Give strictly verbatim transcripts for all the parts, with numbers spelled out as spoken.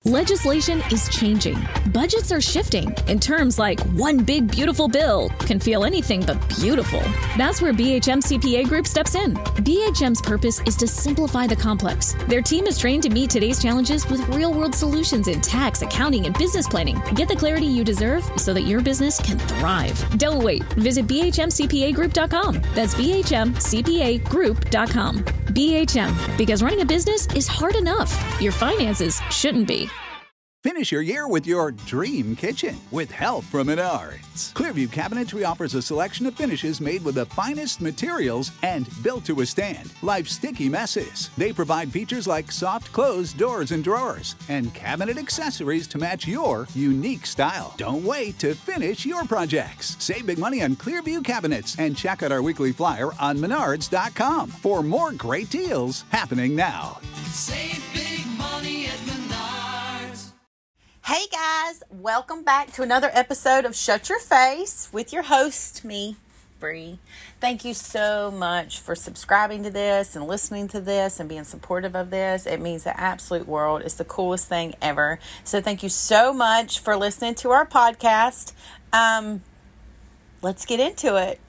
Legislation is changing. Budgets are shifting, and terms like one big beautiful bill can feel anything but beautiful. That's where B H M C P A Group steps in. B H M's purpose is to simplify the complex. Their team is trained to meet today's challenges with real-world solutions in tax, accounting, and business planning. Get the clarity you deserve so that your business can thrive. Don't wait. Visit B H M C P A group dot com. That's B H M C P A group dot com. B H M, because running a business is hard enough. Your finances shouldn't be. Finish your year with your dream kitchen with help from Menards. Clearview Cabinetry offers a selection of finishes made with the finest materials and built to withstand life's sticky messes. They provide features like soft closed doors and drawers and cabinet accessories to match your unique style. Don't wait to finish your projects. Save big money on Clearview Cabinets and check out our weekly flyer on menards dot com for more great deals happening now. Save big money at Menards. Hey guys, welcome back to another episode of Shut Your Face with your host, me, Bree. Thank you so much for subscribing to this and listening to this and being supportive of this. It means the absolute world. It's the coolest thing ever. So thank you so much for listening to our podcast. Um, let's get into it.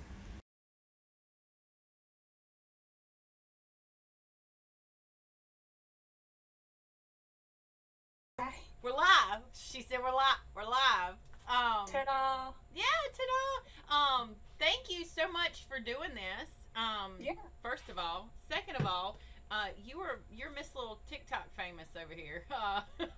We're live. She said we're live. We're live. Um, Ta-da! Yeah, ta-da! Um, thank you so much for doing this. Um, yeah. First of all, second of all, uh, you were you're Miss Little TikTok famous over here. Uh,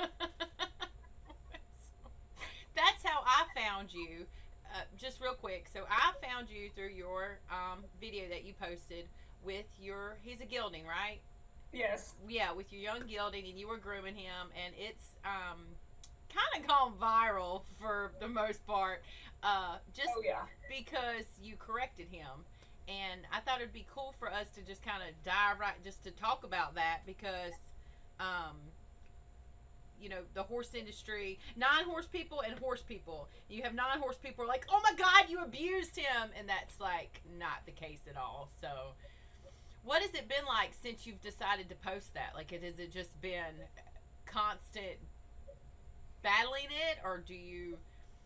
that's how I found you. Uh, just real quick. So I found you through your um video that you posted with your. He's a gelding, right? Yes. Yeah, with your young gelding, and you were grooming him, and it's um, kind of gone viral for the most part, uh, just oh, yeah. because you corrected him. And I thought it'd be cool for us to just kind of dive right, just to talk about that, because, um, you know, the horse industry, non-horse people and horse people. You have non-horse people who are like, oh my God, you abused him, and that's like not the case at all. So. What has it been like since you've decided to post that? Like, it, has it just been constant battling it, or do you...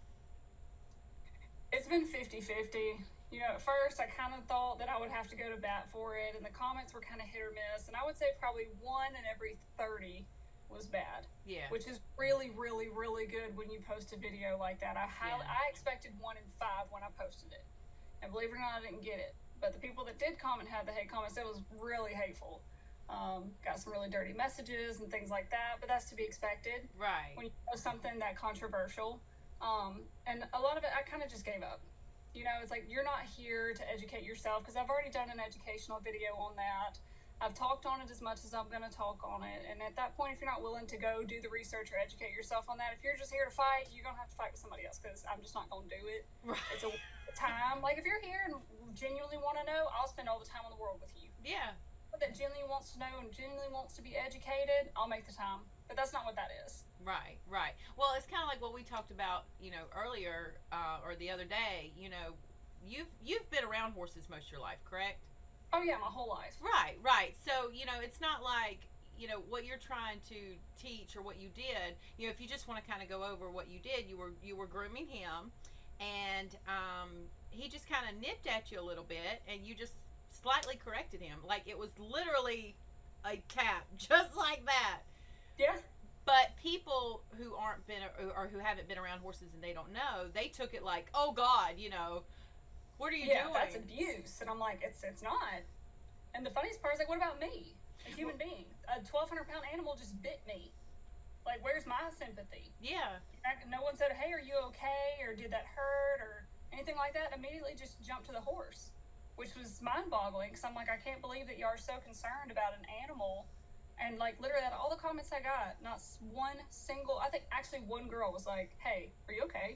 It's been fifty-fifty. You know, at first I kind of thought that I would have to go to bat for it, and the comments were kind of hit or miss, and I would say probably one in every thirty was bad. Yeah. Which is really, really, really good when you post a video like that. I highly, Yeah. I expected one in five when I posted it. And believe it or not, I didn't get it. But the people that did comment had the hate comments. It was really hateful. Um, got some really dirty messages and things like that, but that's to be expected. Right. When you post something that controversial. Um, and a lot of it, I kind of just gave up. You know, it's like, you're not here to educate yourself, because I've already done an educational video on that. I've talked on it as much as I'm going to talk on it. And at that point, if you're not willing to go do the research or educate yourself on that, if you're just here to fight, you're going to have to fight with somebody else, because I'm just not going to do it. Right. It's a time. Like, if you're here and genuinely want to know, I'll spend all the time in the world with you. Yeah. That genuinely wants to know and genuinely wants to be educated, I'll make the time. But that's not what that is. Right, right. Well, it's kind of like what we talked about, you know, earlier uh, or the other day. You know, you've you've been around horses most of your life, correct? Oh, yeah, my whole life. Right, right. So, you know, it's not like, you know, what you're trying to teach or what you did. You know, if you just want to kind of go over what you did, you were you were grooming him, and um, he just kind of nipped at you a little bit, and you just slightly corrected him. Like, it was literally a tap, just like that. Yeah. But people who aren't been or who haven't been around horses and they don't know, they took it like, oh God, you know, what are you yeah, doing? Yeah, that's abuse. And I'm like, it's it's not. And the funniest part is, like, what about me? A human being. A twelve hundred pound animal just bit me. Like, where's my sympathy? Yeah. No one said, hey, are you okay? Or did that hurt? Or anything like that. Immediately just jumped to the horse, which was mind-boggling, because I'm like, I can't believe that you are so concerned about an animal. And, like, literally, out of all the comments I got, not one single, I think actually one girl was like, hey, are you okay?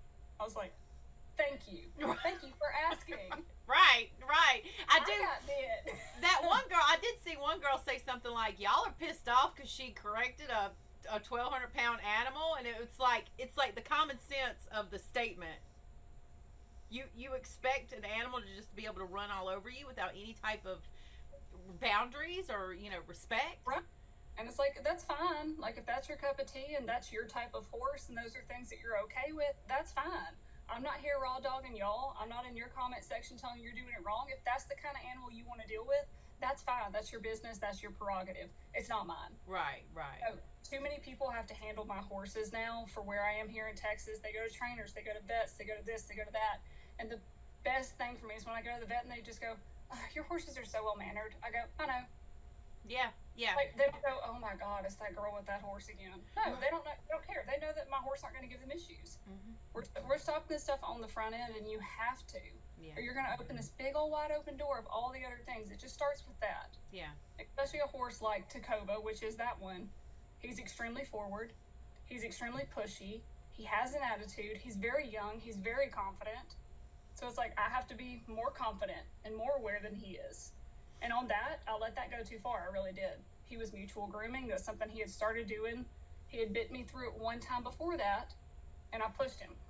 I was like, thank you. Thank you for asking. Right, right. I do. I got bit. That one girl, I did see one girl say something like, y'all are pissed off because she corrected a, a twelve hundred pound animal. And it's like, it's like the common sense of the statement. You, you expect an animal to just be able to run all over you without any type of boundaries or, you know, respect. Right. And it's like, that's fine. Like, if that's your cup of tea and that's your type of horse and those are things that you're okay with, that's fine. I'm not here raw dogging y'all. I'm not in your comment section telling you you're doing it wrong. If that's the kind of animal you want to deal with, that's fine. That's your business. That's your prerogative. It's not mine. Right, right. So, too many people have to handle my horses now for where I am here in Texas. They go to trainers, they go to vets, they go to this, they go to that. And the best thing for me is when I go to the vet and they just go, oh, your horses are so well mannered. I go, I know. Yeah, yeah. Like, they don't go, oh my God, it's that girl with that horse again. No, they don't know, they don't care. They know that my horse aren't going to give them issues. Mm-hmm. We're, we're stopping this stuff on the front end, and you have to. Yeah. Or you're going to open this big old wide open door of all the other things. It just starts with that. Yeah. Especially a horse like Tacoba, which is that one. He's extremely forward. He's extremely pushy. He has an attitude. He's very young. He's very confident. So it's like, I have to be more confident and more aware than he is. And on that, I let that go too far. I really did. He was mutual grooming. That's something he had started doing. He had bit me through it one time before that, and I pushed him.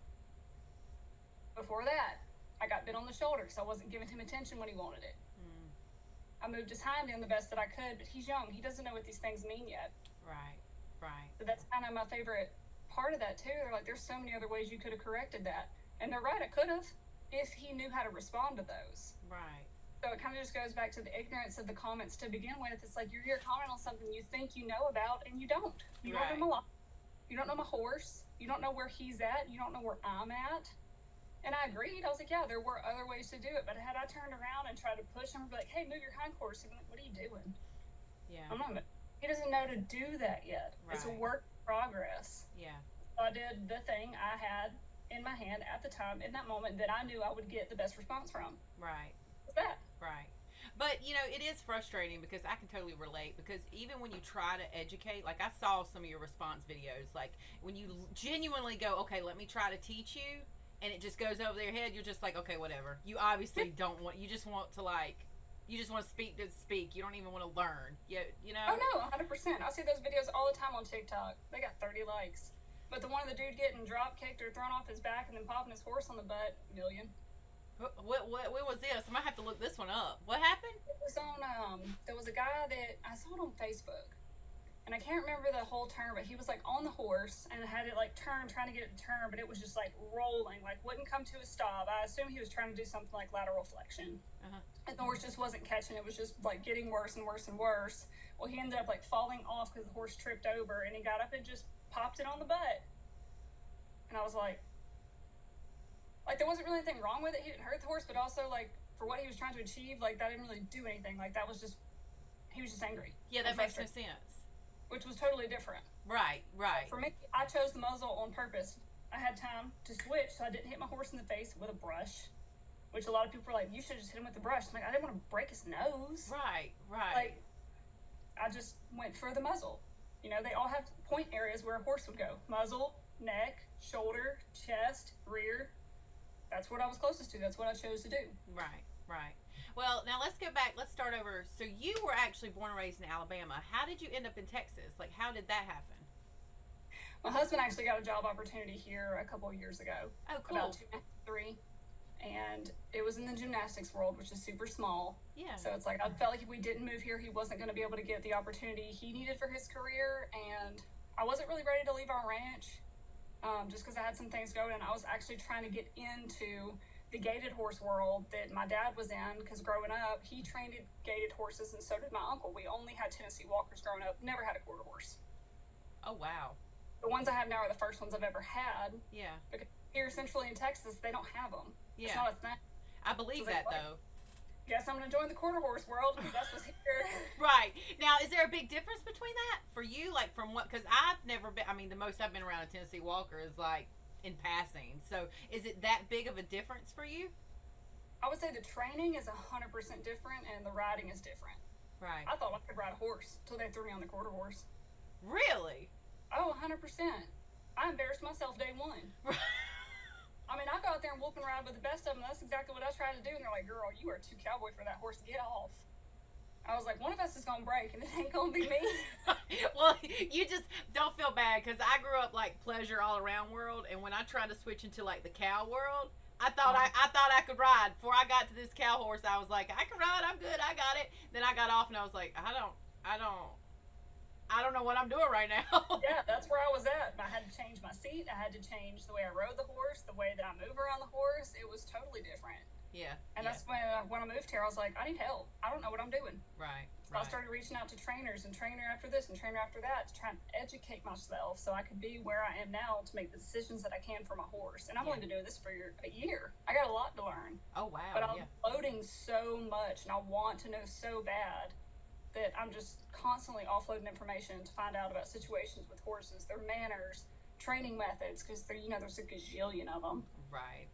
Before that, I got bit on the shoulder because I wasn't giving him attention when he wanted it. Mm. I moved his hind end the best that I could, but he's young. He doesn't know what these things mean yet. Right, right. So that's kind of my favorite part of that, too. They're like, there's so many other ways you could have corrected that. And they're right, I could have, if he knew how to respond to those. Right. So it kind of just goes back to the ignorance of the comments to begin with. It's like you're here commenting on something you think you know about, and you don't. You right. don't know my life. You don't know my horse. You don't know where he's at. You don't know where I'm at. And I agreed. I was like, yeah, there were other ways to do it. But had I turned around and tried to push him and be like, hey, move your hindquarters, he'd be like, what are you doing? Yeah. I'm not. He doesn't know to do that yet. Right. It's a work in progress. Yeah. So I did the thing I had in my hand at the time, in that moment, that I knew I would get the best response from. Right. What's that? Right. But, you know, it is frustrating because I can totally relate, because even when you try to educate, like I saw some of your response videos, like when you genuinely go, okay, let me try to teach you, and it just goes over their head, you're just like, okay, whatever. You obviously don't want, you just want to like, you just want to speak to speak. You don't even want to learn. You, you know? Oh, no, one hundred percent. I see those videos all the time on TikTok. They got thirty likes. But the one of the dude getting drop kicked or thrown off his back and then popping his horse on the butt, million. What, what, what, what was this? I might have to look this one up. What happened? It was on, um, there was a guy that, I saw it on Facebook. And I can't remember the whole turn, but he was like on the horse and had it like turn, trying to get it to turn, but it was just like rolling, like wouldn't come to a stop. I assume he was trying to do something like lateral flexion. Uh-huh. And the horse just wasn't catching. It was just like getting worse and worse and worse. Well, he ended up like falling off because the horse tripped over, and he got up and just popped it on the butt. And I was like, like there wasn't really anything wrong with it. He didn't hurt the horse, but also like for what he was trying to achieve, like that didn't really do anything. Like that was just, he was just angry. Yeah, that makes no sense. Which was totally different. Right, right. For me, I chose the muzzle on purpose. I had time to switch, so I didn't hit my horse in the face with a brush, which a lot of people were like, you should just hit him with the brush. I'm like, I didn't want to break his nose. Right, right. Like, I just went for the muzzle. You know, they all have point areas where a horse would go. Muzzle, neck, shoulder, chest, rear. That's what I was closest to. That's what I chose to do. Right, right. Well, now let's go back. Let's start over. So you were actually born and raised in Alabama. How did you end up in Texas? Like, how did that happen? My husband actually got a job opportunity here a couple of years ago. Oh, cool. About two, three. And it was in the gymnastics world, which is super small. Yeah. So it's like, I felt like if we didn't move here, he wasn't going to be able to get the opportunity he needed for his career. And I wasn't really ready to leave our ranch. Um, just because I had some things going, and I was actually trying to get into the gaited horse world that my dad was in, because growing up, he trained gaited horses, and so did my uncle. We only had Tennessee Walkers growing up, never had a quarter horse. Oh, wow. The ones I have now are the first ones I've ever had. Yeah. Because here centrally in Texas, they don't have them. Yeah. It's not a thing. I believe So that, like, though. Guess I'm going to join the quarter horse world, because that's what's here. Right. Now, is there a big difference between that for you? Like, from what, because I've never been, I mean, the most I've been around a Tennessee Walker is like in passing. So is it that big of a difference for you? I would say the training is one hundred percent different, and the riding is different. Right. I thought I could ride a horse until they threw me on the quarter horse. Really? Oh, one hundred percent. I embarrassed myself day one. I mean, I go out there and whoop and ride with the best of them. That's exactly what I tried to do. And they're like, girl, you are too cowboy for that horse. Get off. I was like, one of us is going to break, and it ain't going to be me. Well, you just don't feel bad, because I grew up like pleasure all around world, and when I tried to switch into like the cow world, I thought I, I thought I could ride. Before I got to this cow horse, I was like, I can ride, I'm good, I got it. Then I got off, and I was like, I don't, I don't, I don't know what I'm doing right now. Yeah, that's where I was at. I had to change my seat. I had to change the way I rode the horse, the way that I move around the horse. It was totally different. Yeah. And yeah. that's when uh, when I moved here, I was like, I need help. I don't know what I'm doing. Right. So right. I started reaching out to trainers and trainer after this and trainer after that to try and educate myself so I could be where I am now to make the decisions that I can for my horse. And I'm Yeah. willing to do this for a year. I got a lot to learn. Oh wow. But I'm yeah. loading so much and I want to know so bad that I'm just constantly offloading information to find out about situations with horses, their manners, training methods, because you know there's a gazillion of them. Right.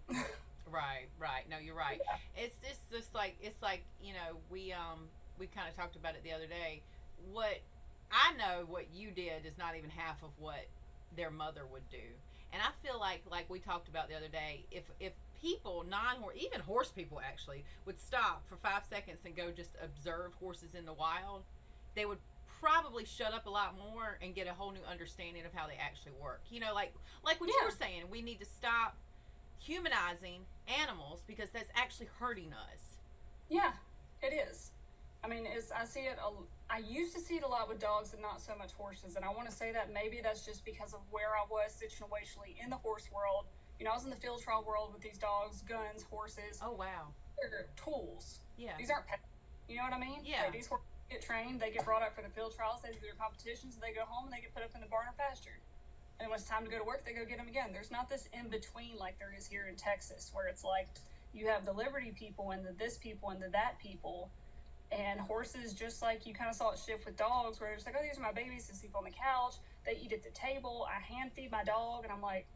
Right, right. No, you're right. Yeah. It's just, just like it's like you know we um we kind of talked about it the other day. What I know what you did is not even half of what their mother would do, and I feel like like we talked about the other day. If if people non horse even horse people actually would stop for five seconds and go just observe horses in the wild, they would probably shut up a lot more and get a whole new understanding of how they actually work. You know, like like what you Yeah. were saying. We need to stop humanizing animals because that's actually hurting us. Yeah, it is. I mean, it's, I see it, a, I used to see it a lot with dogs and not so much horses. And I want to say that maybe that's just because of where I was situationally in the horse world. You know, I was in the field trial world with these dogs, guns, horses. Oh, wow. They're tools. Yeah. These aren't pets. You know what I mean? Yeah. Like, these horses get trained, they get brought up for the field trials, they do their competitions, they go home and they get put up in the barn or pasture. And when it's time to go to work, they go get them again. There's not this in between like there is here in Texas, where it's like you have the Liberty people and the this people and the that people. And horses, just like you kind of saw it shift with dogs, where it's like, oh, these are my babies, they sleep on the couch, they eat at the table, I hand feed my dog, and I'm like,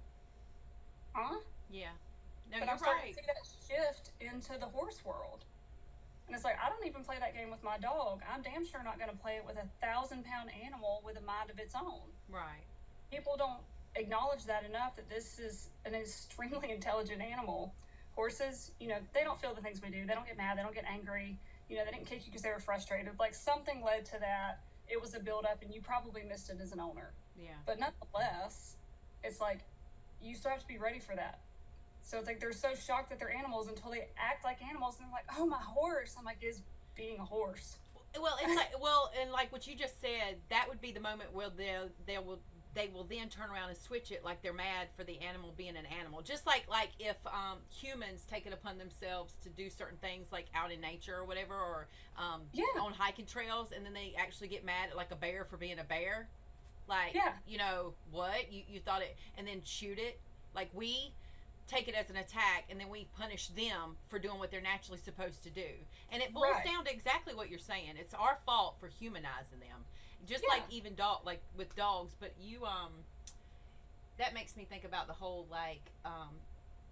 huh? Yeah. No, But you're I'm starting right. to see that shift into the horse world. And it's like, I don't even play that game with my dog. I'm damn sure not going to play it with a thousand pound animal with a mind of its own. Right. People don't acknowledge that enough, that this is an extremely intelligent animal. Horses, you know, they don't feel the things we do. They don't get mad. They don't get angry. You know, they didn't kick you because they were frustrated. Like, something led to that. It was a build-up, and you probably missed it as an owner. Yeah. But nonetheless, it's like, you still have to be ready for that. So it's like they're so shocked that they're animals until they act like animals, and they're like, oh, my horse. I'm like, is being a horse. Well, it's like, well, and like what you just said, that would be the moment where they'll, they will, they will then turn around and switch it like they're mad for the animal being an animal. Just like, like if um, humans take it upon themselves to do certain things like out in nature or whatever, or um, Yeah. on hiking trails, and then they actually get mad at like a bear for being a bear. Like, Yeah. you know, what? You, you thought it, and then shoot it. Like, we take it as an attack, and then we punish them for doing what they're naturally supposed to do. And it boils Right. down to exactly what you're saying. It's our fault for humanizing them. Just Yeah. like even dog, like with dogs. But you, um, that makes me think about the whole, like, um,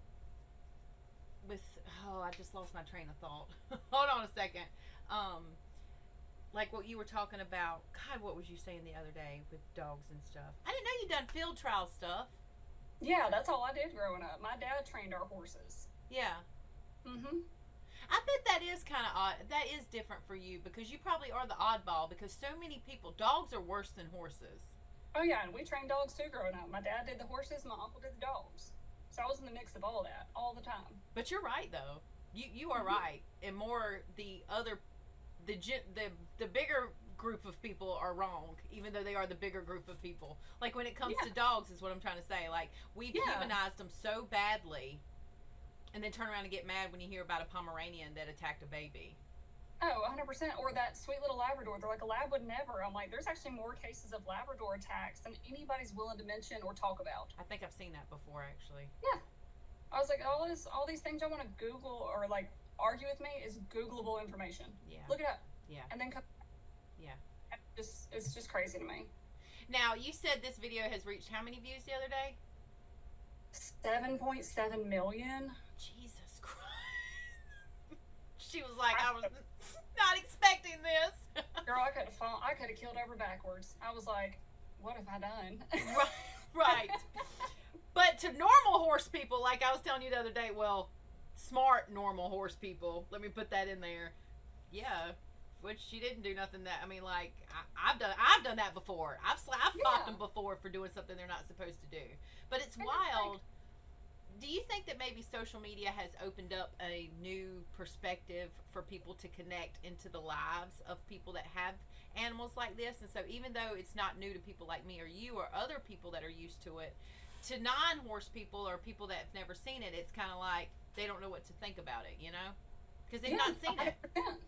with, oh, I just lost my train of thought. Hold on a second. Um, like what you were talking about. God, what was you saying the other day with dogs and stuff? I didn't know you'd done field trial stuff. Yeah, that's all I did growing up. My dad trained our horses. Yeah. Mm-hmm. I bet that is kind of odd. That is different for you because you probably are the oddball because so many people, dogs are worse than horses. Oh, yeah, and we trained dogs too growing up. My dad did the horses, my uncle did the dogs. So I was in the mix of all that all the time. But you're right though. You you are Mhm. right. And more the other, the gen- the the bigger group of people are wrong, even though they are the bigger group of people. Like when it comes Yeah. to dogs, is what I'm trying to say. Like we've Yeah. humanized them so badly, and then turn around and get mad when you hear about a Pomeranian that attacked a baby. Oh, one hundred percent. Or that sweet little Labrador. They're like, a lab would never. I'm like, there's actually more cases of Labrador attacks than anybody's willing to mention or talk about. I think I've seen that before actually. Yeah. I was like, all this, all these things I want to Google or like argue with me is Googleable information. Yeah. Look it up. Yeah. And then come. Yeah. Just, it's just crazy to me. Now you said this video has reached how many views the other day? seven point seven million. Jesus Christ. She was like, I was not expecting this. Girl, I could have fallen. I could have killed over backwards. I was like, what have I done? Right. Right. But to normal horse people, like I was telling you the other day, well, smart normal horse people, let me put that in there. Yeah. Which she didn't do nothing that, I mean, like, I, I've done I've done that before. I've, sla- I've popped Yeah. them before for doing something they're not supposed to do. But it's And it's wild. like- Do you think that maybe social media has opened up a new perspective for people to connect into the lives of people that have animals like this, and so even though it's not new to people like me or you or other people that are used to it, to non-horse people or people that have never seen it, it's kind of like they don't know what to think about it, you know, because they've Yeah, not seen one it. hundred percent.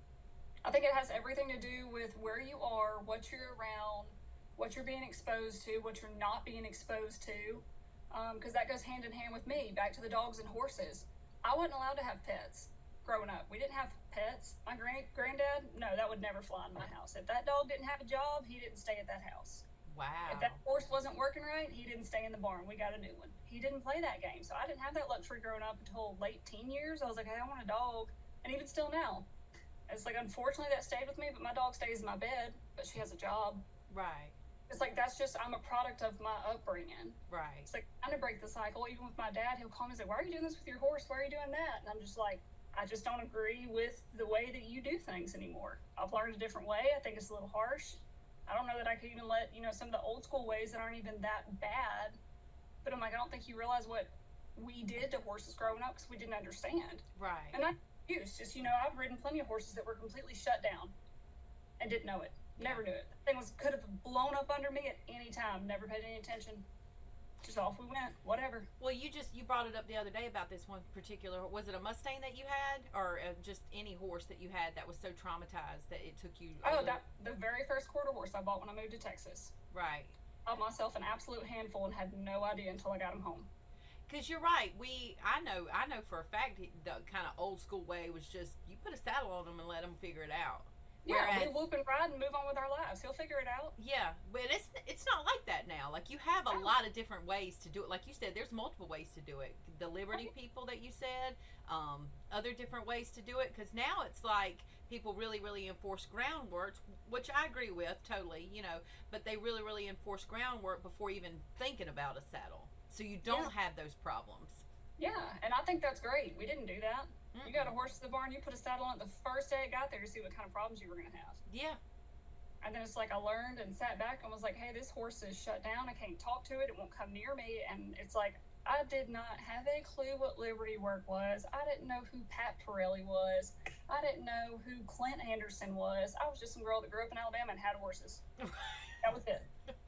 I think it has everything to do with where you are, what you're around, what you're being exposed to, what you're not being exposed to, because um, that goes hand in hand with me. Back to the dogs and horses. I wasn't allowed to have pets growing up. We didn't have pets. My grand granddad, no, that would never fly in my house. If that dog didn't have a job, he didn't stay at that house. Wow. If that horse wasn't working right, he didn't stay in the barn. We got a new one. He didn't play that game. So I didn't have that luxury growing up until late teen years. I was like, hey, I want a dog. And even still now. It's like, unfortunately, that stayed with me, but my dog stays in my bed, but she has a job. Right. It's like, that's just, I'm a product of my upbringing. Right. It's like, trying to break the cycle. Even with my dad, he'll call me and say, why are you doing this with your horse? Why are you doing that? And I'm just like, I just don't agree with the way that you do things anymore. I've learned a different way. I think it's a little harsh. I don't know that I could even let, you know, some of the old school ways that aren't even that bad. But I'm like, I don't think you realize what we did to horses growing up because we didn't understand. Right. And I used just, you know, I've ridden plenty of horses that were completely shut down and didn't know it. Never knew it. The thing was, could have blown up under me at any time. Never paid any attention. Just off we went. Whatever. Well, you just, you brought it up the other day about this one particular, was it a Mustang that you had, or uh, just any horse that you had that was so traumatized that it took you? Oh, over- that the very first quarter horse I bought when I moved to Texas. Right. I bought myself an absolute handful and had no idea until I got him home. Because you're right. We, I know, I know for a fact the kind of old school way was just you put a saddle on them and let them figure it out. Yeah, Whereas, we whoop and ride and move on with our lives. He'll figure it out. yeah, but it's it's not like that now. Like you have a lot of different ways to do it. Like you said, there's multiple ways to do it. The Liberty people that you said, um, other different ways to do it. Because now it's like people really, really enforce groundwork, which I agree with totally. You know, but they really, really enforce groundwork before even thinking about a saddle, so you don't Yeah. have those problems. Yeah, and I think that's great. We didn't do that. Mm-mm. You got a horse in the barn, you put a saddle on it the first day it got there to see what kind of problems you were going to have. Yeah. And then it's like I learned and sat back and was like, hey, this horse is shut down. I can't talk to it. It won't come near me. And it's like, I did not have a clue what Liberty Work was. I didn't know who Pat Pirelli was. I didn't know who Clint Anderson was. I was just some girl that grew up in Alabama and had horses. That was it.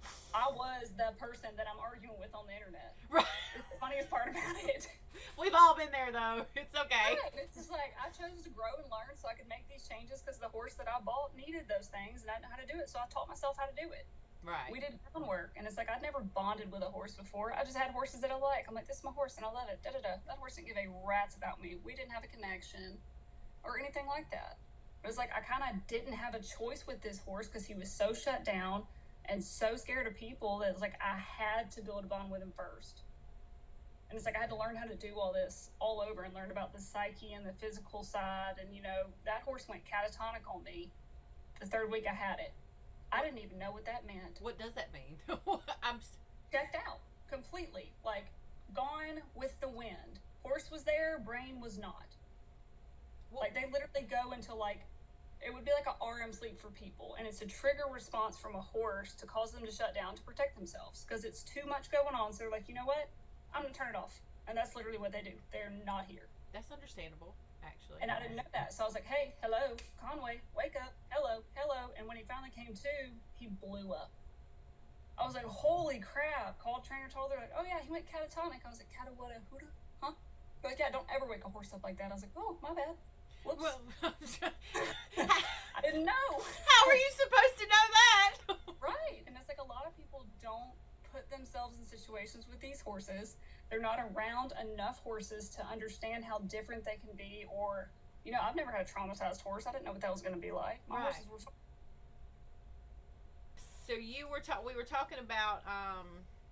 I was the person that I'm arguing with on the internet. Right. It's the funniest part about it. We've all been there though. It's okay. Right. It's just like I chose to grow and learn so I could make these changes because the horse that I bought needed those things and I didn't know how to do it. So I taught myself how to do it. Right. We did groundwork, and it's like I'd never bonded with a horse before. I just had horses that I like. I'm like, this is my horse, and I love it. Da da da. That horse didn't give a rat's about me. We didn't have a connection or anything like that. It was like I kind of didn't have a choice with this horse because he was so shut down and so scared of people that it's like I had to build a bond with him first. And it's like I had to learn how to do all this all over and learn about the psyche and the physical side. And, you know, that horse went catatonic on me the third week I had it. I didn't even know what that meant. What does that mean? I'm s- Checked out completely. Like, gone with the wind. Horse was there, brain was not. well, Like, they literally go into, like, it would be like a R E M sleep for people. And it's a trigger response from a horse to cause them to shut down to protect themselves. Because it's too much going on. So they're like, you know what? I'm going to turn it off. And that's literally what they do. They're not here. that's understandable, actually. And I didn't know that. So I was like, hey, hello, Conway, wake up. Hello, hello. And when he finally came to, he blew up. I was like, holy crap. Called trainer, told her, like, oh yeah, he went catatonic. I was like, cata what a hooda? Huh? They're like, yeah, don't ever wake a horse up like that. I was like, oh, my bad. Whoops. Well, I didn't know. how are you supposed to know that? Right. And it's like a lot of people don't put themselves in situations with these horses. They're not around enough horses to understand how different they can be. Or, you know, I've never had a traumatized horse. I didn't know what that was going to be like. My Right. horses were fine. So you were ta- we were talking about um,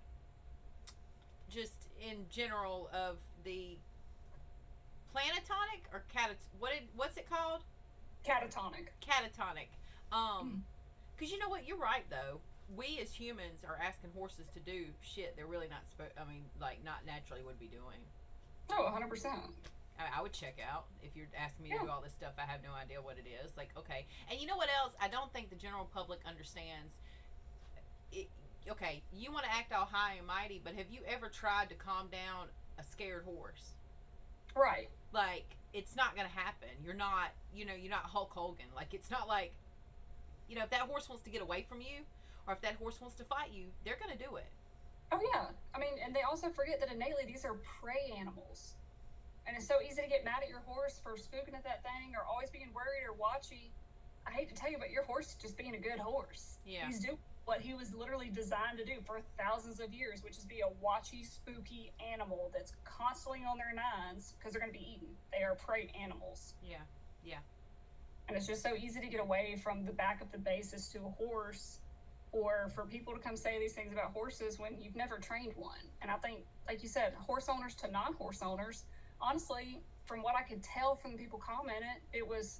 just in general of the planetonic or catat what did what's it called? Catatonic. Catatonic. Um, because you know what, you're right though. We as humans are asking horses to do shit they're really not supposed. I mean, like not naturally would be doing. Oh, one hundred percent. I, I would check out if you're asking me to Yeah. do all this stuff. I have no idea what it is. Like, okay, and you know what else? I don't think the general public understands. It, okay, you want to act all high and mighty, but have you ever tried to calm down a scared horse? Right. Like, it's not going to happen. You're not, you know, you're not Hulk Hogan. Like, it's not like You know, if that horse wants to get away from you, or if that horse wants to fight you, they're going to do it. Oh, yeah. I mean, and they also forget that innately these are prey animals. And it's so easy to get mad at your horse for spooking at that thing or always being worried or watchy. I hate to tell you, but your horse is just being a good horse. Yeah. He's doing what he was literally designed to do for thousands of years, which is be a watchy, spooky animal that's constantly on their nines because they're going to be eaten. They are prey animals. Yeah, yeah. And it's just so easy to get away from the back of the basis to a horse, or for people to come say these things about horses when you've never trained one. And I think, like you said, horse owners to non-horse owners, honestly, from what I could tell from the people commenting, it was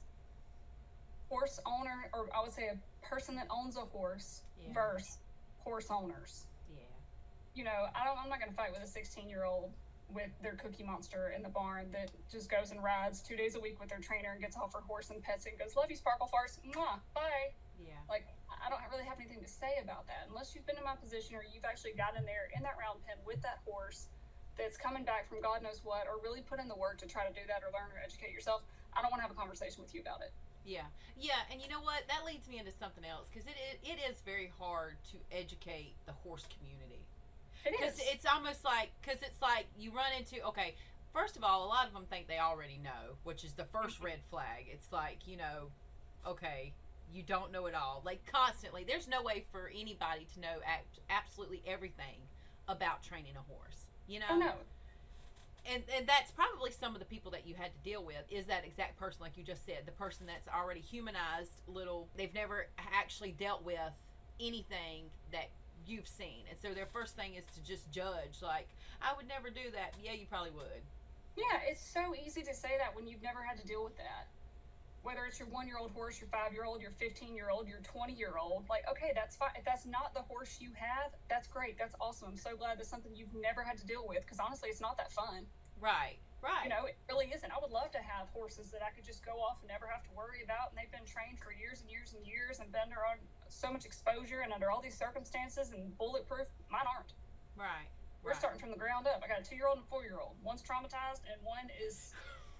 horse owner, or I would say a person that owns a horse Yeah. versus horse owners. Yeah. You know, I don't, I'm not going to fight with a sixteen-year-old with their Cookie Monster in the barn that just goes and rides two days a week with their trainer and gets off her horse and pets it and goes, love you, Sparkle Farce, mwah, bye. Yeah. Like, I don't really have anything to say about that unless you've been in my position or you've actually gotten in there in that round pen with that horse that's coming back from God knows what, or really put in the work to try to do that or learn or educate yourself. I don't want to have a conversation with you about it. Yeah, yeah, and you know what? That leads me into something else, because it, it it is very hard to educate the horse community. It Because is. it's almost like, because it's like you run into, okay, first of all, a lot of them think they already know, which is the first red flag. It's like, you know, okay, you don't know it all. Like, constantly, there's no way for anybody to know act, absolutely everything about training a horse, you know? Oh, no. And, and that's probably some of the people that you had to deal with is that exact person, like you just said, the person that's already humanized little, they've never actually dealt with anything that you've seen. And so their first thing is to just judge, like, I would never do that. Yeah, you probably would. Yeah, it's so easy to say that when you've never had to deal with that. Whether it's your one-year-old horse, your five-year-old, your fifteen-year-old, your twenty-year-old, like, okay, that's fine. If that's not the horse you have, that's great. That's awesome. I'm so glad that's something you've never had to deal with, because honestly, it's not that fun. Right, right. You know, it really isn't. I would love to have horses that I could just go off and never have to worry about, and they've been trained for years and years and years and been under so much exposure and under all these circumstances and bulletproof. Mine aren't. Right. We're right. starting from the ground up. I got a two-year-old and a four-year-old. One's traumatized, and one is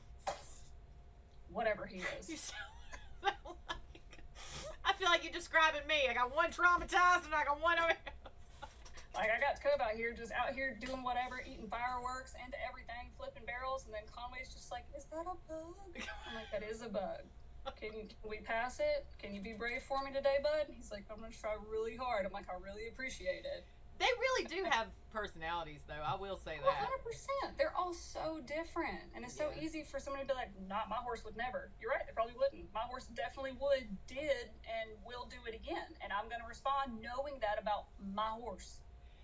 whatever he is. You sound like, I feel like you're describing me. I got one traumatized and I got one over here. Like, I got Cove out here, just out here doing whatever, eating fireworks and everything, flipping barrels, and then Conway's just like, is that a bug? I'm like, that is a bug. Can, can we pass it? Can you be brave for me today, bud? He's like, I'm going to try really hard. I'm like, I really appreciate it. They really do have personalities, though. I will say one that. hundred percent. They're all so different. And it's so Yeah. easy for somebody to be like, not my horse would never. You're right, they probably wouldn't. My horse definitely would, did, and will do it again. And I'm going to respond knowing that about my horse.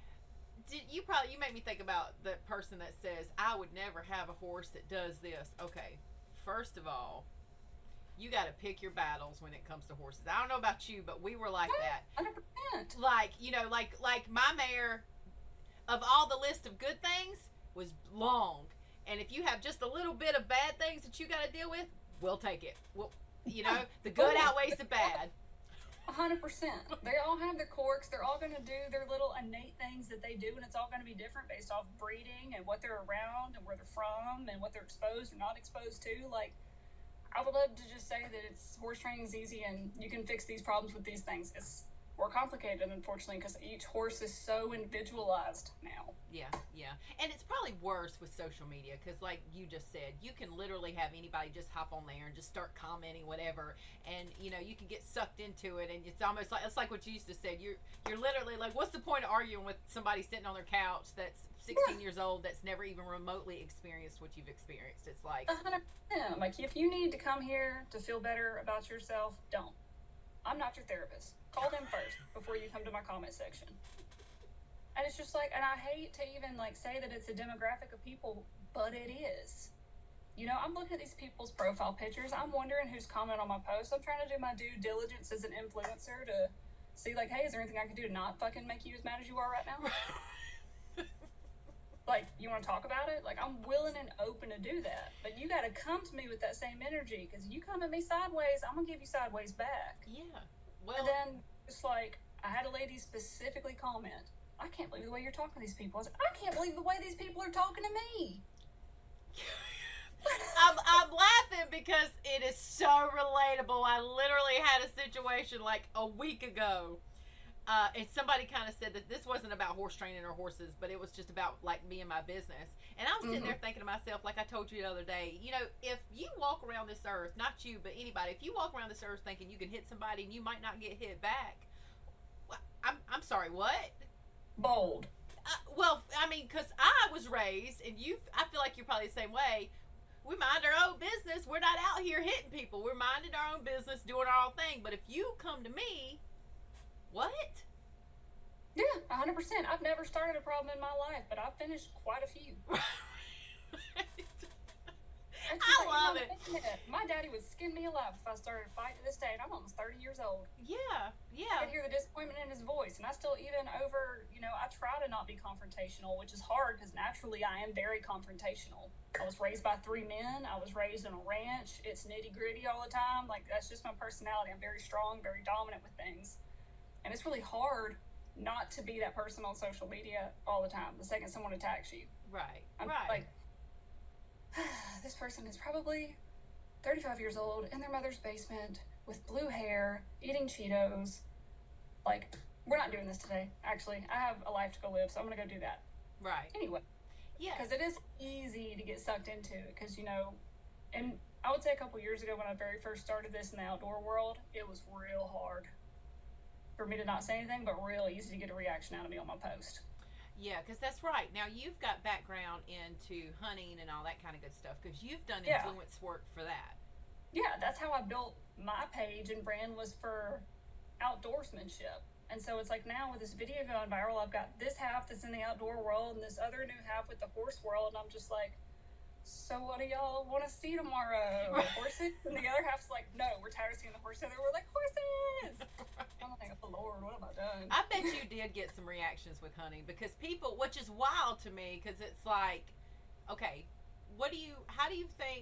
Did you probably you made me think about the person that says I would never have a horse that does this. Okay, first of all, you got to pick your battles when it comes to horses. I don't know about you, but we were like that. one hundred percent. Like, you know, like like my mare, of all the list of good things, was long. And if you have just a little bit of bad things that you got to deal with, we'll take it. Well, you know, the good outweighs the bad. one hundred percent. They all have their quirks. They're all going to do their little innate things that they do, and it's all going to be different based off breeding and what they're around and where they're from and what they're exposed or not exposed to. Like, I would love to just say that it's horse training is easy and you can fix these problems with these things. It's more complicated, unfortunately, because each horse is so individualized now. Yeah, yeah. And it's probably worse with social media because, like you just said, you can literally have anybody just hop on there and just start commenting whatever, and you know you can get sucked into it, and it's almost like it's like what you used to say. You're you're literally like, what's the point of arguing with somebody sitting on their couch that's sixteen Yeah. years old that's never even remotely experienced what you've experienced? It's like, one hundred percent. Like, if you need to come here to feel better about yourself, don't. I'm not your therapist. Call them first before you come to my comment section. And it's just like, and I hate to even like say that it's a demographic of people, but it is. You know, I'm looking at these people's profile pictures. I'm wondering who's commenting on my post. I'm trying to do my due diligence as an influencer to see, like, hey, is there anything I can do to not fucking make you as mad as you are right now? Like, you want to talk about it? Like, I'm willing and open to do that. But you got to come to me with that same energy, because you come at me sideways, I'm going to give you sideways back. yeah. Well, And then it's like, I had a lady specifically comment, I can't believe the way you're talking to these people. I was like, I can't believe the way these people are talking to me. I'm, I'm I'm laughing because it is so relatable. I literally had a situation like a week ago. Uh, and somebody kind of said that this wasn't about horse training or horses, but it was just about like me and my business. And I was sitting Mm-hmm. there thinking to myself, like I told you the other day, you know, if you walk around this earth, not you, but anybody, if you walk around this earth thinking you can hit somebody and you might not get hit back, well, I'm, I'm sorry, what? Bold. Uh, well, I mean, because I was raised, and you, I feel like you're probably the same way. We mind our own business. We're not out here hitting people. We're minding our own business, doing our own thing. But if you come to me, what? Yeah, one hundred percent. I've never started a problem in my life, but I've finished quite a few. I Actually, love you it. know, thinking that my daddy would skin me alive if I started a fight to this day, and I'm almost thirty years old. Yeah, I yeah. could hear the disappointment in his voice, and I still, even over, you know, I try to not be confrontational, which is hard because naturally I am very confrontational. I was raised by three men. I was raised on a ranch. It's nitty gritty all the time. Like, that's just my personality. I'm very strong, very dominant with things. And it's really hard not to be that person on social media all the time the second someone attacks you. Right, I'm right. like, this person is probably thirty-five years old in their mother's basement with blue hair, eating Cheetos. Like, we're not doing this today, actually. I have a life to go live, so I'm going to go do that. right. Anyway, Yeah. because it is easy to get sucked into it. Because, you know, and I would say a couple years ago when I very first started this in the outdoor world, it was real hard for me to not say anything, but real easy to get a reaction out of me on my post. Yeah, because that's right. Now, you've got background into hunting and all that kind of good stuff because you've done Yeah. influence work for that. Yeah, that's how I built my page and brand, was for outdoorsmanship. And so it's like now with this video going viral, I've got this half that's in the outdoor world and this other new half with the horse world. And I'm just like, so what do y'all want to see tomorrow? Horses? And the other half's like, no, we're tired of seeing the horses. We're like, horses! I'm like, oh Lord, what have I done? I bet you did get some reactions with hunting because people, which is wild to me, because it's like, okay, what do you, how do you think,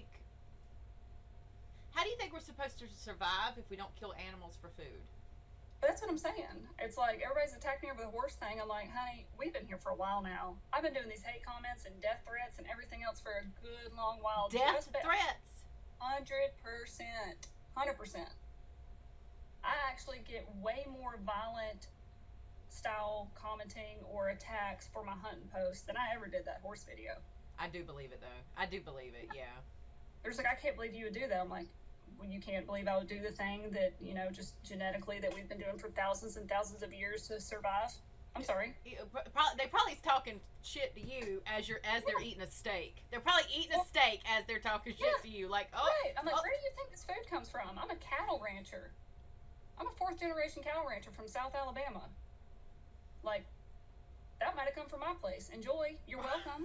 how do you think we're supposed to survive if we don't kill animals for food? But that's what I'm saying. It's like everybody's attacking me over the horse thing. I'm like, honey, we've been here for a while now. I've been doing these hate comments and death threats and everything else for a good long while. Death Just bet- threats. Hundred percent, hundred percent. I actually get way more violent style commenting or attacks for my hunting posts than I ever did that horse video. I do believe it though. I do believe it. Yeah. There's like, I can't believe you would do that. I'm like, well, you can't believe I would do the thing that, you know, just genetically that we've been doing for thousands and thousands of years to survive. I'm sorry. You- pro- They probably talking shit to you as you're as they're eating a steak. They're probably eating a steak as they're talking shit Yeah. to you. Like, oh, Right. I'm like, oh, where do you think this food comes from? I'm a cattle rancher. I'm a fourth generation cattle rancher from South Alabama. Like, that might have come from my place. Enjoy. You're welcome.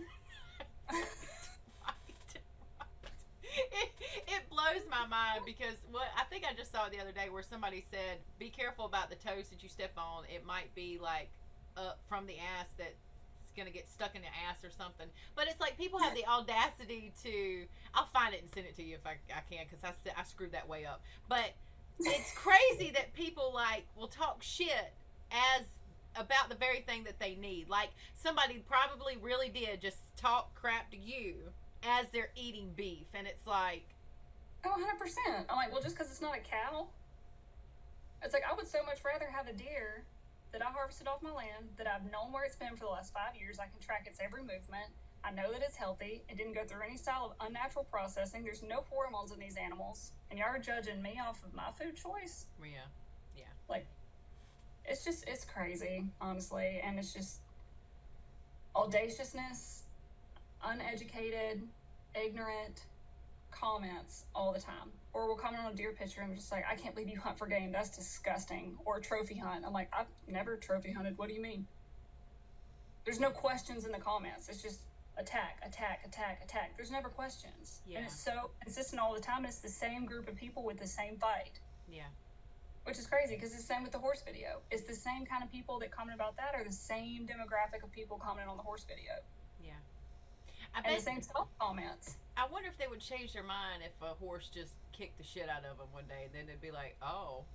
it, it blows my mind because what I think I just saw it the other day where somebody said, be careful about the toast that you step on. It might be like up from the ass that's going to get stuck in the ass or something. But it's like people have the audacity to, I'll find it and send it to you if I, I can because I, s- I screwed that way up. But it's crazy that people like will talk shit as about the very thing that they need. Like somebody probably really did just talk crap to you as they're eating beef, and it's like, Oh, one hundred percent. I'm like, well, just because it's not a cow? It's like, I would so much rather have a deer that I harvested off my land, that I've known where it's been for the last five years. I can track its every movement. I know that it's healthy. It didn't go through any style of unnatural processing. There's no hormones in these animals. And y'all are judging me off of my food choice? yeah, yeah, Like, it's just, it's crazy, honestly. And it's just audaciousness, uneducated, ignorant comments all the time. Or we'll comment on a deer picture and I'm just like, I can't believe you hunt for game. That's disgusting. Or trophy hunt. I'm like, I've never trophy hunted. What do you mean? There's no questions in the comments. It's just attack, attack, attack, attack. There's never questions. Yeah. And it's so consistent all the time. And it's the same group of people with the same fight. yeah. Which is crazy because it's the same with the horse video. It's the same kind of people that comment about that are the same demographic of people commenting on the horse video. Yeah. I And the bet. same self comments. I wonder if they would change their mind if a horse just kicked the shit out of them one day. Then they'd be like, "Oh,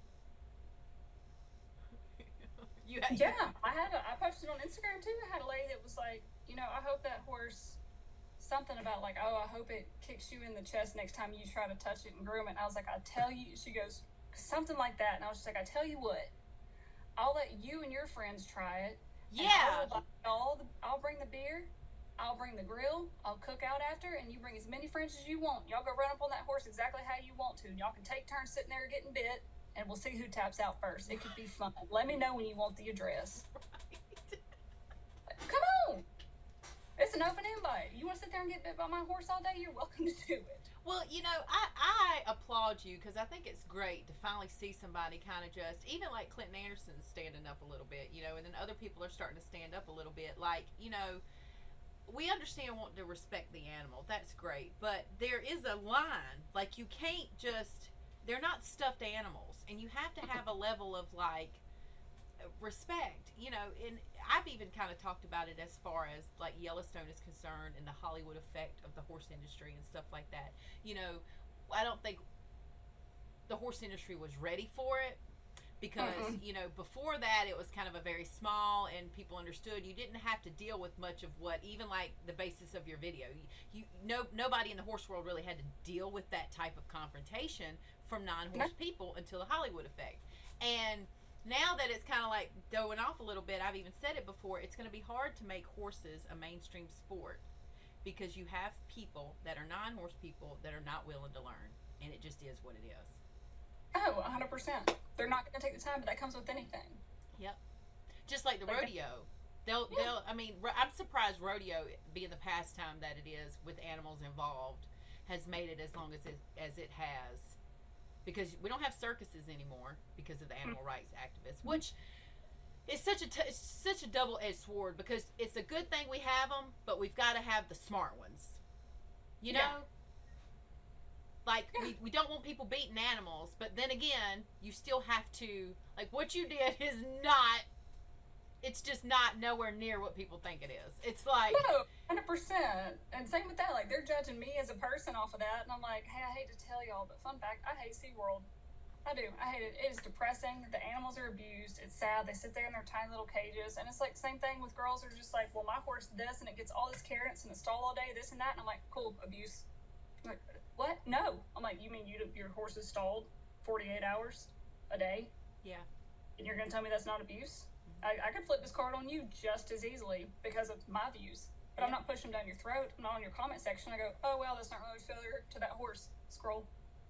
you." Had, Yeah, I had a, I posted on Instagram too. I had a lady that was like, you know, I hope that horse something about like, oh, I hope it kicks you in the chest next time you try to touch it and groom it. And I was like, I tell you, she goes, something like that. And I was just like, I tell you what, I'll let you and your friends try it. Yeah. I'll, all the, I'll bring the beer. I'll bring the grill. I'll cook out after, and you bring as many friends as you want. Y'all go run up on that horse exactly how you want to. And y'all can take turns sitting there getting bit, and we'll see who taps out first. It could be fun. Let me know when you want the address. Come on. It's an open invite. You want to sit there and get bit by my horse all day? You're welcome to do it. Well, you know, I, I applaud you because I think it's great to finally see somebody kind of just, even like Clinton Anderson standing up a little bit, you know, and then other people are starting to stand up a little bit. Like, you know, we understand wanting to respect the animal. That's great. But there is a line. Like, you can't just, they're not stuffed animals. And you have to have a level of, like, respect, you know. And I've even kind of talked about it as far as, like, Yellowstone is concerned and the Hollywood effect of the horse industry and stuff like that. You know, I don't think the horse industry was ready for it. Because, mm-hmm. you know, before that, it was kind of a very small and people understood. You didn't have to deal with much of what, even like the basis of your video. You, you no, nobody in the horse world really had to deal with that type of confrontation from non-horse people until the Hollywood effect. And now that it's kind of like going off a little bit, I've even said it before, it's going to be hard to make horses a mainstream sport because you have people that are non-horse people that are not willing to learn. And it just is what it is. Oh, one hundred percent. They're not going to take the time, but that comes with anything. Yep. Just like the like rodeo. They'll, yeah. they'll, I mean, I'm surprised rodeo, being the pastime that it is with animals involved, has made it as long as it, as it has. Because we don't have circuses anymore because of the animal rights activists, which is such a, t- it's such a double-edged sword because it's a good thing we have them, but we've got to have the smart ones. You know? Yeah. Like, we, we don't want people beating animals, but then again, you still have to, like, what you did is not, it's just not nowhere near what people think it is. It's like... No, one hundred percent. And same with that, like, they're judging me as a person off of that, and I'm like, hey, I hate to tell y'all, but fun fact, I hate SeaWorld. I do. I hate it. It is depressing. The animals are abused. It's sad. They sit there in their tiny little cages, and it's like, same thing with girls are just like, well, my horse this, and it gets all this care, and it's in the stall all day, this and that, and I'm like, cool, abuse. Like, what? No. I'm like, you mean you your horse is stalled forty-eight hours a day? Yeah. And you're going to tell me that's not abuse? Mm-hmm. I, I could flip this card on you just as easily because of my views. But yeah. I'm not pushing them down your throat. I'm not on your comment section. I go, oh, well, that's not really fair to that horse. Scroll.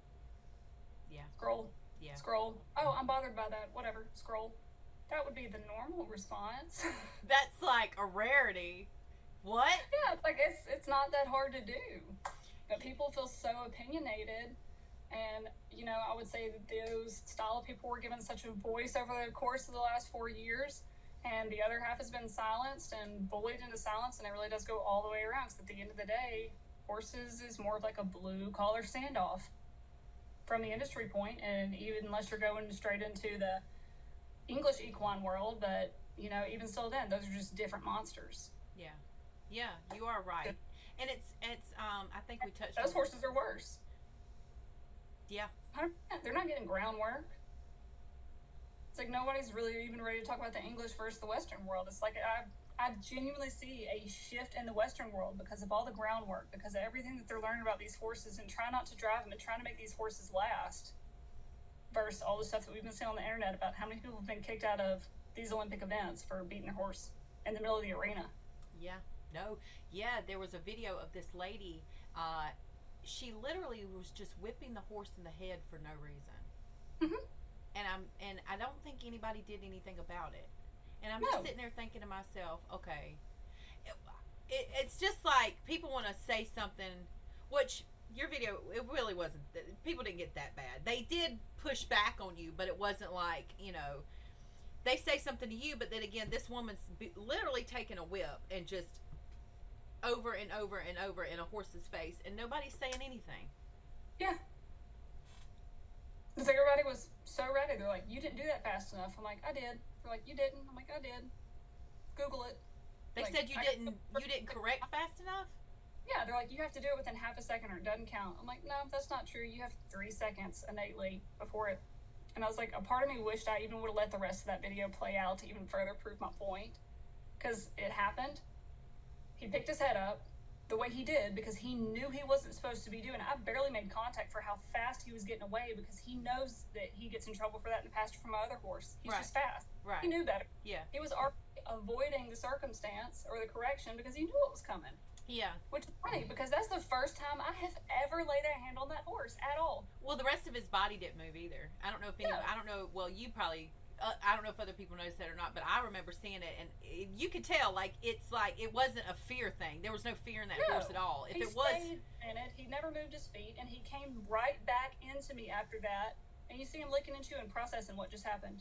Yeah. Scroll. Yeah. Scroll. Oh, I'm bothered by that. Whatever. Scroll. That would be the normal response. That's like a rarity. What? Yeah, it's like, it's, it's not that hard to do. But people feel so opinionated, and, you know, I would say that those style of people were given such a voice over the course of the last four years, and the other half has been silenced and bullied into silence, and it really does go all the way around, because at the end of the day, horses is more of like a blue-collar standoff from the industry point, and even unless you're going straight into the English equine world, but, you know, even still then, those are just different monsters. Yeah. Yeah, you are right. And it's, it's um, I think we touched Those on horses are worse. Yeah. one hundred percent. They're not getting groundwork. It's like nobody's really even ready to talk about the English versus the Western world. It's like I I genuinely see a shift in the Western world because of all the groundwork, because of everything that they're learning about these horses and trying not to drive them and trying to make these horses last, versus all the stuff that we've been seeing on the internet about how many people have been kicked out of these Olympic events for beating their horse in the middle of the arena. Yeah. No, yeah, there was a video of this lady. Uh, she literally was just whipping the horse in the head for no reason. Mm-hmm. And I'm and I don't think anybody did anything about it. And I'm no. just sitting there thinking to myself, okay, it, it, it's just like people want to say something, which your video, it really wasn't. People didn't get that bad. They did push back on you, but it wasn't like, you know, they say something to you, but then again, this woman's literally taking a whip and just over and over and over in a horse's face, and nobody's saying anything. Yeah. Because everybody was so ready. They're like, you didn't do that fast enough. I'm like, I did. They're like, you didn't. I'm like, I did. Google it. They like, said you I, didn't you didn't correct fast enough? Yeah, they're like, you have to do it within half a second or it doesn't count. I'm like, no, that's not true. You have three seconds innately before it. And I was like, a part of me wished I even would have let the rest of that video play out to even further prove my point. Because it happened. He picked his head up. the way he did because he knew he wasn't supposed to be doing it. I barely made contact for how fast he was getting away because he knows that he gets in trouble for that in the pasture from my other horse. He's Right. just fast. Right. He knew better. Yeah. He was already avoiding the circumstance or the correction because he knew what was coming. Yeah. Which is funny because that's the first time I have ever laid a hand on that horse at all. Well, the rest of his body didn't move either. I don't know if any. No. I don't know. Well, you probably. Uh, I don't know if other people noticed that or not, but I remember seeing it, and it, you could tell, like it's like it wasn't a fear thing. There was no fear in that No. horse at all. If he it was, stayed in it. He never moved his feet, and he came right back into me after that. And you see him looking into and processing what just happened.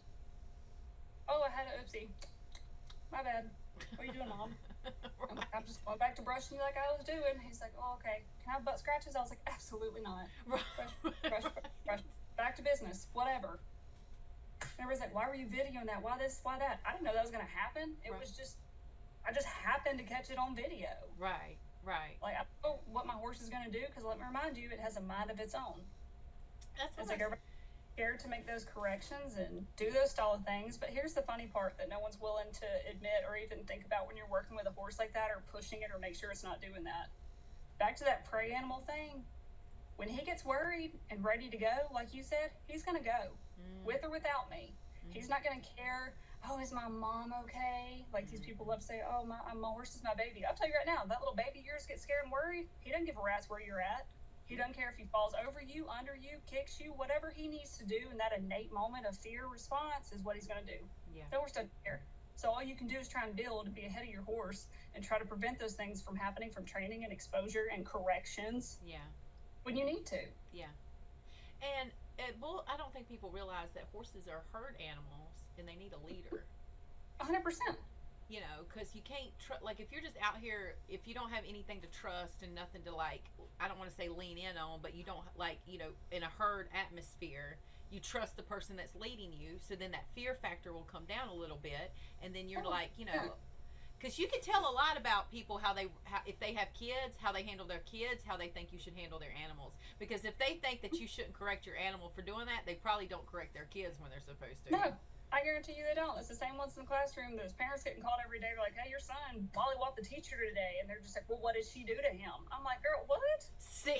Oh, I had an oopsie. My bad. What are you doing, Mom? I'm, like, I'm just going back to brushing you like I was doing. He's like, oh, okay. Can I have butt scratches? I was like, absolutely not. Right. Brush, brush, brush, brush. Back to business. Whatever. And everybody's like, why were you videoing that? Why this? Why that? I didn't know that was going to happen. It Right. was just, I just happened to catch it on video. Right. Right. Like, I don't know what my horse is going to do because let me remind you, it has a mind of its own. That's what It's like I- everybody's scared to make those corrections and do those style of things. But here's the funny part that no one's willing to admit or even think about when you're working with a horse like that or pushing it or make sure it's not doing that. Back to that prey animal thing. When he gets worried and ready to go, like you said, he's going to go Mm. with or without me. He's not going to care, oh, is my mom okay? Like these people love to say, oh, my, my horse is my baby. I'll tell you right now, that little baby of yours gets scared and worried. He doesn't give a rat's where you're at. He doesn't care if he falls over you, under you, kicks you, whatever he needs to do in that innate moment of fear response is what he's going to do. Yeah. The horse doesn't care. So all you can do is try and build and be ahead of your horse and try to prevent those things from happening from training and exposure and corrections Yeah. when you need to. Yeah. And uh, well, I don't think people realize that horses are herd animals and they need a leader. one hundred percent. You know, because you can't tr- like if you're just out here, if you don't have anything to trust and nothing to like, I don't want to say lean in on, but you don't like, you know, in a herd atmosphere, you trust the person that's leading you, so then that fear factor will come down a little bit, and then you're Oh, like, you know, yeah. because you can tell a lot about people how they, how, if they have kids, how they handle their kids, how they think you should handle their animals. Because if they think that you shouldn't correct your animal for doing that, they probably don't correct their kids when they're supposed to. No, I guarantee you they don't. It's the same ones in the classroom. Those parents getting called every day. They're like, hey, your son mollywopped the teacher today. And they're just like, well, what did she do to him? I'm like, girl, what? See,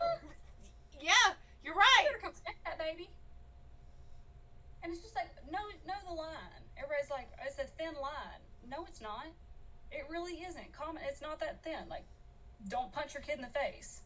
yeah, you're right. You better come get that baby. And it's just like, know, know the line. Everybody's like, it's a thin line. No, it's not. It really isn't. Common. It's not that thin. Like, don't punch your kid in the face.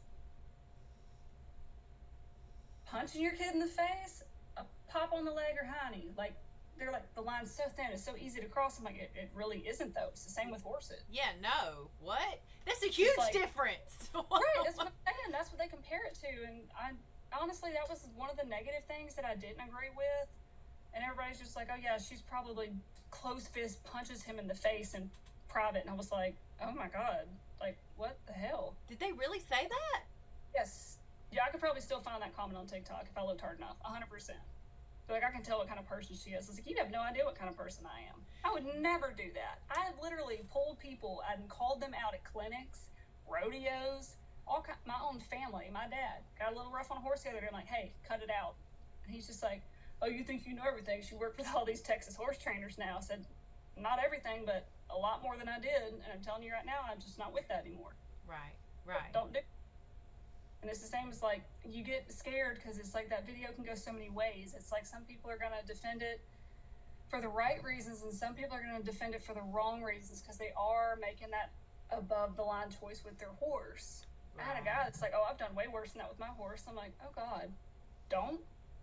Punching your kid in the face, a pop on the leg or hiney. Like, they're like, the line's so thin, it's so easy to cross. I'm like, it, it really isn't, though. It's the same with horses. Yeah, no. What? That's a huge like- difference. Right, that's what I'm saying. That's what they compare it to. And I honestly, that was one of the negative things that I didn't agree with. And everybody's just like, oh, yeah, she's probably closed fist punches him in the face in private. And I was like, oh, my God. Like, what the hell? Did they really say that? Yes. Yeah, I could probably still find that comment on TikTok if I looked hard enough. one hundred percent. So, like, I can tell what kind of person she is. It's like, you have no idea what kind of person I am. I would never do that. I had literally pulled people and called them out at clinics, rodeos, all kind, my own family. My dad got a little rough on a horse the other day. I'm like, hey, cut it out. And he's just like, oh, you think you know everything? She worked with all these Texas horse trainers now. I said, not everything, but a lot more than I did. And I'm telling you right now, I'm just not with that anymore. Right, right. Don't do. And it's the same as like you get scared because it's like that video can go so many ways. It's like some people are going to defend it for the right reasons, and some people are going to defend it for the wrong reasons because they are making that above the line choice with their horse. I had a guy that's like, oh, I've done way worse than that with my horse. I'm like, oh God, don't.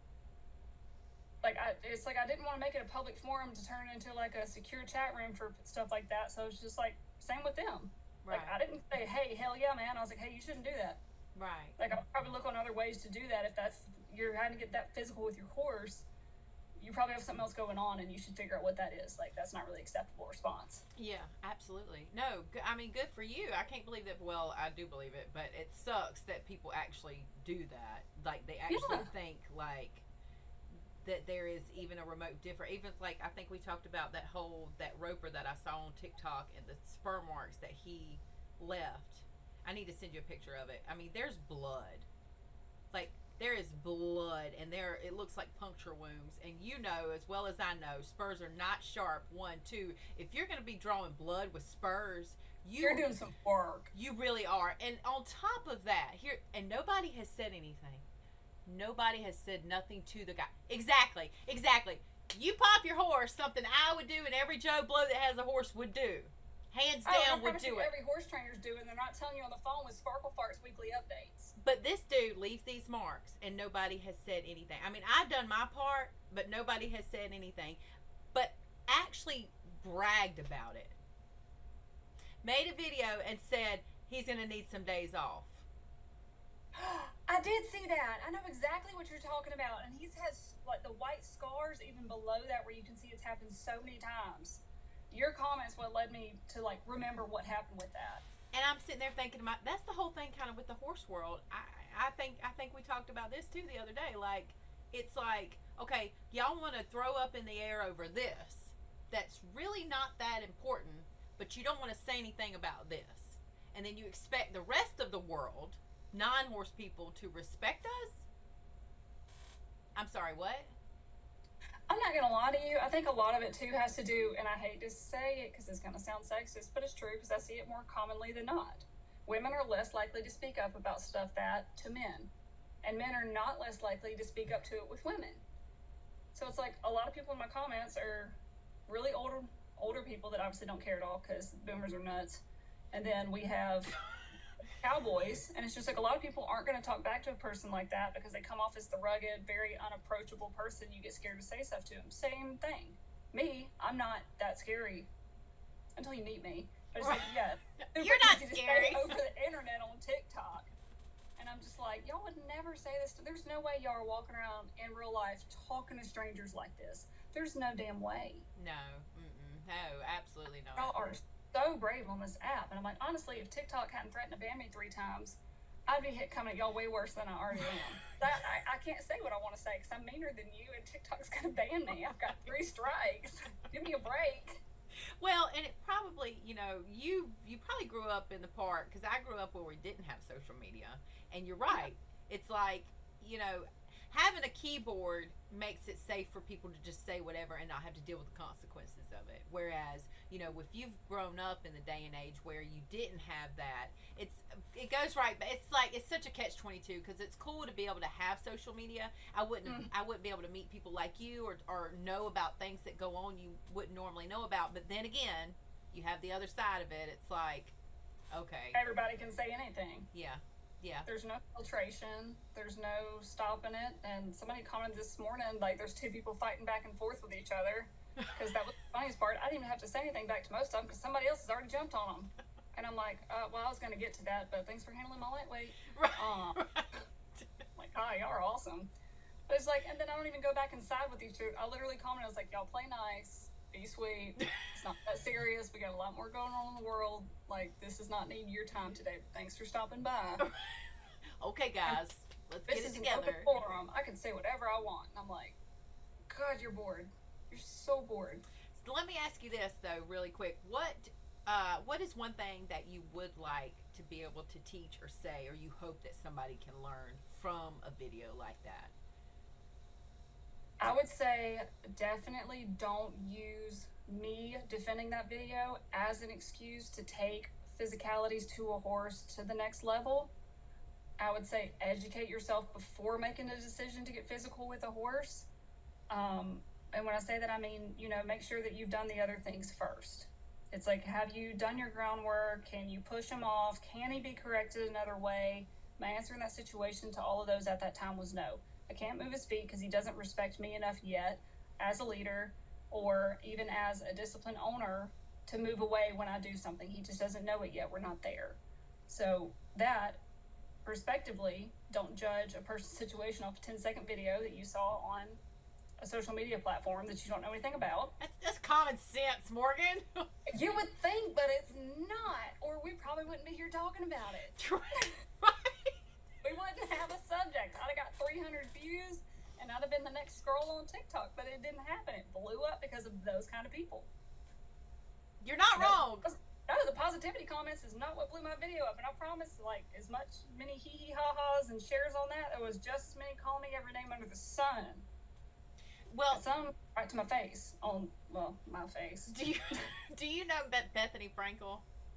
Like, I, it's like I didn't want to make it a public forum to turn it into like a secure chat room for stuff like that. So it's just like, same with them. Right. Like, I didn't say, hey, hell yeah, man. I was like, hey, you shouldn't do that. Right. Like, I'll probably look on other ways to do that. If that's, you're trying to get that physical with your horse, you probably have something else going on and you should figure out what that is. Like, that's not really acceptable response. Yeah, absolutely. No, g- I mean, good for you. I can't believe that. Well, I do believe it, but it sucks that people actually do that. Like, they actually Yeah. think, like, that there is even a remote difference. Even if, like, I think we talked about that whole, that roper that I saw on TikTok and the spur marks that he left. I need to send you a picture of it. I mean, there's blood. Like, there is blood, and there, it looks like puncture wounds. And you know, as well as I know, spurs are not sharp. One, two. If you're going to be drawing blood with spurs, You, You're doing some work. You really are. And on top of that, here, and nobody has said anything. Nobody has said nothing to the guy. Exactly. Exactly. You pop your horse, something I would do and every Joe Blow that has a horse would do. Hands Oh, down I'm would pretty do sure it. every horse trainer's doing. They're not telling you on the phone with Sparkle Fart's weekly updates. But this dude leaves these marks and nobody has said anything. I mean, I've done my part, but nobody has said anything. But actually bragged about it. Made a video and said he's going to need some days off. I did see that. I know exactly what you're talking about. And he's has like the white scars even below that where you can see it's happened so many times. Your comments what led me to like remember what happened with that. And I'm sitting there thinking about that's the whole thing kind of with the horse world. I I think I think we talked about this too the other day. Like it's like, okay, y'all want to throw up in the air over this. That's really not that important, but you don't want to say anything about this. And then you expect the rest of the world, non-horse people, to respect us? I'm sorry, what? I'm not going to lie to you. I think a lot of it, too, has to do, and I hate to say it because it's going to sound sexist, but it's true because I see it more commonly than not. Women are less likely to speak up about stuff that to men, and men are not less likely to speak up to it with women. So it's like a lot of people in my comments are really older older people that obviously don't care at all because boomers are nuts. And then we have cowboys, and it's just like a lot of people aren't going to talk back to a person like that because they come off as the rugged, very unapproachable person you get scared to say stuff to them. Same thing. Me, I'm not that scary until you meet me. But it's like, yeah, You're not easy to say scary. over the internet on TikTok. And I'm just like, y'all would never say this. To, there's no way y'all are walking around in real life talking to strangers like this. There's no damn way. No. Mm-mm. No, absolutely not. Y'all are so brave on this app. And I'm like, honestly, if TikTok hadn't threatened to ban me three times, I'd be hit coming at y'all way worse than I already am. that I, I can't say what I want to say because I'm meaner than you, and TikTok's going to ban me. I've got three strikes. Give me a break. Well, and it probably, you know, you you probably grew up in the park because I grew up where we didn't have social media. And you're right. It's like, you know, having a keyboard makes it safe for people to just say whatever and not have to deal with the consequences of it. Whereas, you know, if you've grown up in the day and age where you didn't have that, it's it goes right. But it's like it's such a catch twenty-two because it's cool to be able to have social media. I wouldn't mm. I wouldn't be able to meet people like you or or know about things that go on you wouldn't normally know about. But then again, you have the other side of it. It's like, okay, everybody can say anything. Yeah. Yeah. There's no filtration. There's no stopping it. And somebody commented this morning, like, there's two people fighting back and forth with each other. Because that was the funniest part. I didn't even have to say anything back to most of them because somebody else has already jumped on them. And I'm like, uh, well, I was going to get to that, but thanks for handling my lightweight. Right. Um, like, hi, y'all are awesome. But it's like, and then I don't even go back and side with each other. I literally commented, I was like, y'all play nice. Be sweet. It's not that serious. We got a lot more going on in the world. Like, this is not needing your time today. But thanks for stopping by. Okay, guys. Let's this get it is together. An open forum. I can say whatever I want. And I'm like, God, you're bored. You're so bored. So let me ask you this, though, really quick. What uh, what is one thing that you would like to be able to teach or say, or you hope that somebody can learn from a video like that? I would say definitely don't use me defending that video as an excuse to take physicalities to a horse to the next level. I would say educate yourself before making a decision to get physical with a horse. Um, and when I say that, I mean, you know, make sure that you've done the other things first. It's like, have you done your groundwork? Can you push him off? Can he be corrected another way? My answer in that situation to all of those at that time was no. I can't move his feet because he doesn't respect me enough yet as a leader or even as a disciplined owner to move away when I do something. He just doesn't know it yet. We're not there. So that, respectively, don't judge a person's situation off a ten second video that you saw on a social media platform that you don't know anything about. That's, that's common sense, Morgan. You would think, but it's not, or we probably wouldn't be here talking about it. Right. We wouldn't have a subject. I'd have got three hundred views, and I'd have been the next scroll on TikTok, but it didn't happen. It blew up because of those kind of people. You're not no, wrong. No, the positivity comments is not what blew my video up, and I promise, like, as much many hee hee ha ha's and shares on that, there was just as many call me every name under the sun. Well, some right to my face on well, my face. Do you do you know that Bethany Frankel?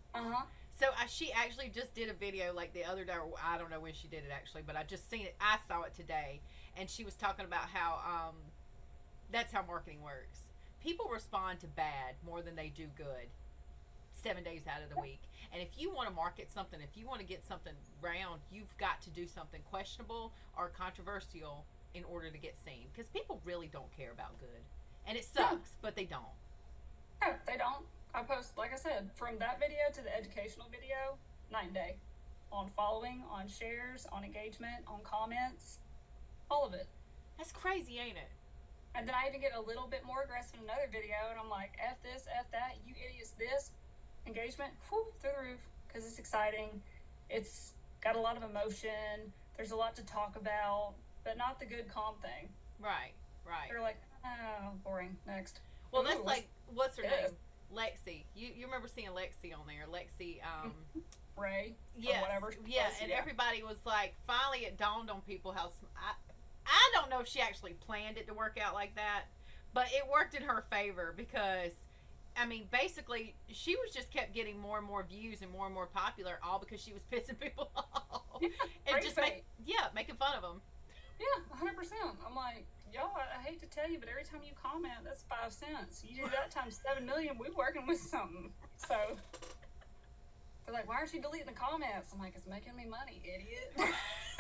Uh-huh. So uh, she actually just did a video like the other day. Or I don't know when she did it actually, but I just seen it. I saw it today, and she was talking about how um, that's how marketing works. People respond to bad more than they do good, seven days out of the week. And if you want to market something, if you want to get something round, you've got to do something questionable or controversial in order to get seen. Because people really don't care about good, and it sucks, but they don't. No, they don't. I post, like I said, from that video to the educational video, night and day. On following, on shares, on engagement, on comments, all of it. That's crazy, ain't it? And then I even get a little bit more aggressive in another video, and I'm like, F this, F that, you idiots, this. Engagement, whew, through the roof, because it's exciting. It's got a lot of emotion. There's a lot to talk about, but not the good, calm thing. Right, right. They're like, oh, boring, next. Well, Ooh, that's like, what's her yes. name? Lexi. You you remember seeing Lexi on there? Lexi, um, Ray, yes, or whatever. yeah, was, and yeah. everybody was like, finally it dawned on people how, sm- I, I don't know if she actually planned it to work out like that, but it worked in her favor because, I mean, basically, she was just kept getting more and more views and more and more popular, all because she was pissing people off. Yeah, and great just thing. make, yeah, making fun of them. Yeah, one hundred percent. I'm like, y'all, I, I hate to tell you, but every time you comment, that's five cents. You do that times seven million, we working with something. So, they're like, why aren't you deleting the comments? I'm like, it's making me money, idiot.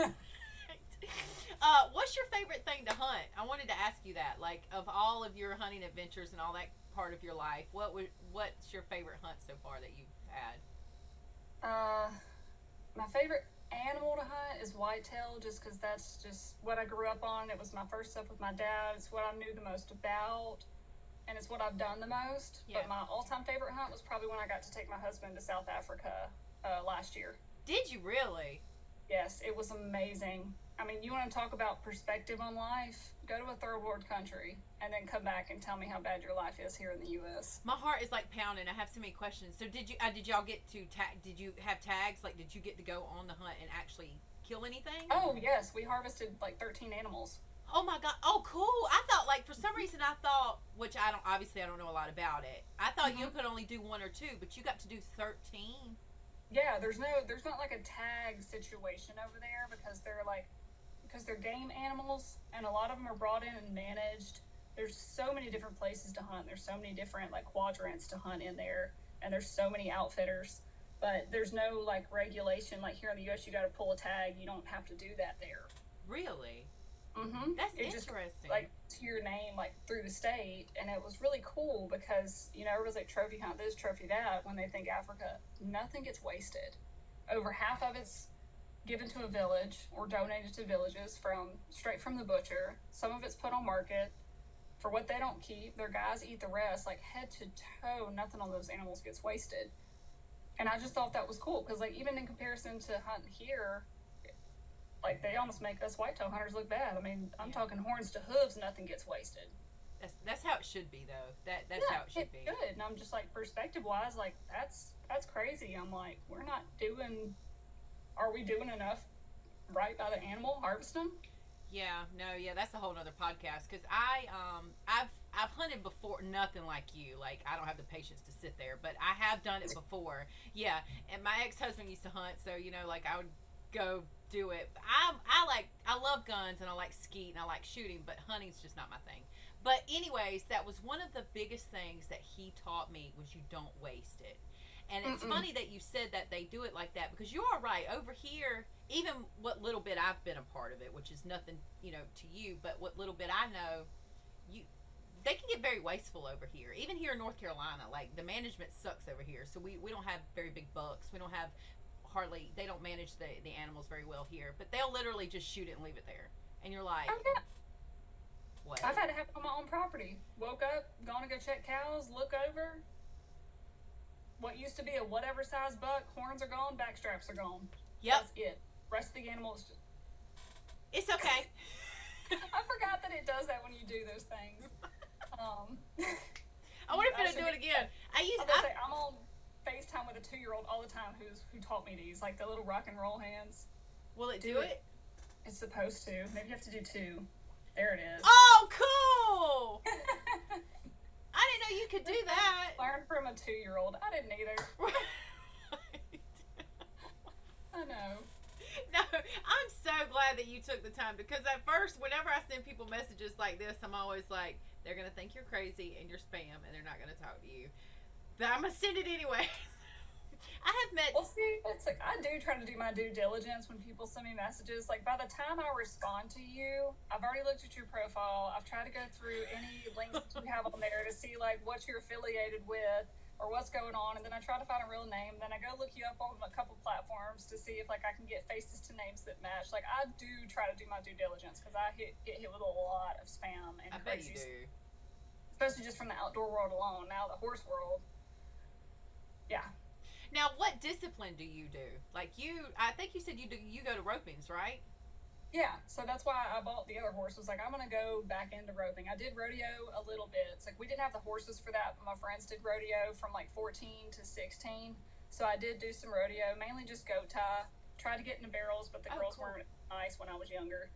uh, what's your favorite thing to hunt? I wanted to ask you that. Like, of all of your hunting adventures and all that part of your life, what would what's your favorite hunt so far that you've had? Uh, my favorite animal to hunt is whitetail, just because that's just what I grew up on. It was my first stuff with my dad. It's what I knew the most about, and it's what I've done the most. Yeah. But my all-time favorite hunt was probably when I got to take my husband to South Africa uh, last year. Did you really? Yes, it was amazing. I mean, you want to talk about perspective on life? Go to a third world country and then come back and tell me how bad your life is here in the U S. My heart is like pounding. I have so many questions. So did you? Uh, did y'all get to tag? Did you have tags? Like, did you get to go on the hunt and actually kill anything? Oh, yes. We harvested like thirteen animals. Oh my god! Oh, cool! I thought, like, for some reason, I thought, which I don't obviously I don't know a lot about it. I thought Mm-hmm. you could only do one or two, but you got to do thirteen. Yeah, there's no, there's not like a tag situation over there because they're like, because they're game animals and a lot of them are brought in and managed. There's so many different places to hunt. There's so many different like quadrants to hunt in there, and there's so many outfitters. But there's no like regulation like here in the U S. You got to pull a tag. You don't have to do that there. Really? Mm-hmm. That's it just, interesting. like to your name like through the state, and it was really cool because you know everybody's like trophy hunt this, trophy that. When they think Africa, nothing gets wasted. Over half of it's given to a village or donated to villages from straight from the butcher. Some of it's put on market for what they don't keep. Their guys eat the rest. Like head to toe, nothing on those animals gets wasted. And I just thought that was cool because like even in comparison to hunting here, like they almost make us whitetail hunters look bad. I mean, I'm Yeah. talking horns to hooves, nothing gets wasted. That's that's how it should be, though. That that's yeah, how it should it's be. good. And I'm just like perspective wise, like that's that's crazy. I'm like, we're not doing. Are we doing enough right by the animal harvesting? Yeah, no, yeah, that's a whole nother podcast. Cause I, um, I've, I've hunted before, nothing like you. Like I don't have the patience to sit there, but I have done it before. Yeah, and my ex-husband used to hunt, so you know, like I would go do it. I, I like, I love guns and I like skeet and I like shooting, but hunting's just not my thing. But anyways, that was one of the biggest things that he taught me was you don't waste it. And it's Mm-mm. funny that you said that they do it like that because you are right. Over here, even what little bit I've been a part of it, which is nothing, you know, to you, but what little bit I know, you they can get very wasteful over here. Even here in North Carolina, like the management sucks over here. So we, we don't have very big bucks. We don't have hardly, they don't manage the, the animals very well here. But they'll literally just shoot it and leave it there. And you're like, Oh, yeah. what? I've had it happen on my own property. Woke up, gone to go check cows, look over. What used to be a whatever size buck, horns are gone, back straps are gone. Yep. That's it. Rest of the animal is just... It's okay. I forgot that it does that when you do those things. Um, I wonder if I it'll do should- it again. I used I was gonna I, say, I'm on FaceTime with a two-year-old all the time who's who taught me these, like the little rock and roll hands. will it do, do it? it. It's supposed to. Maybe you have to do two. There it is. Oh, cool! I didn't know you could do that. Learn from a two-year-old. I didn't either. that you took the time, because at first, whenever I send people messages like this, I'm always like, they're gonna think you're crazy and you're spam, and they're not gonna talk to you. But I'm gonna send it anyway. I have met. Well, see, it's like I do try to do my due diligence when people send me messages. Like by the time I respond to you, I've already looked at your profile. I've tried to go through any links that you have on there to see like what you're affiliated with or what's going on, and then I try to find a real name. Then I go look you up on a couple platforms to see if like I can get faces to names that match. Like I do try to do my due diligence because I hit, get hit with a lot of spam and I bet crazy, you do. especially just from the outdoor world alone. Now the horse world, yeah. Now, what discipline do you do? Like you, I think you said you do. You go to ropings, right? Yeah, so that's why I bought the other horse. Was like, I'm gonna go back into roping. I did rodeo a little bit. It's like we didn't have the horses for that, but my friends did rodeo from like fourteen to sixteen. So I did do some rodeo, mainly just goat tie. Tried to get into barrels, but the Oh, girls cool. weren't nice when I was younger.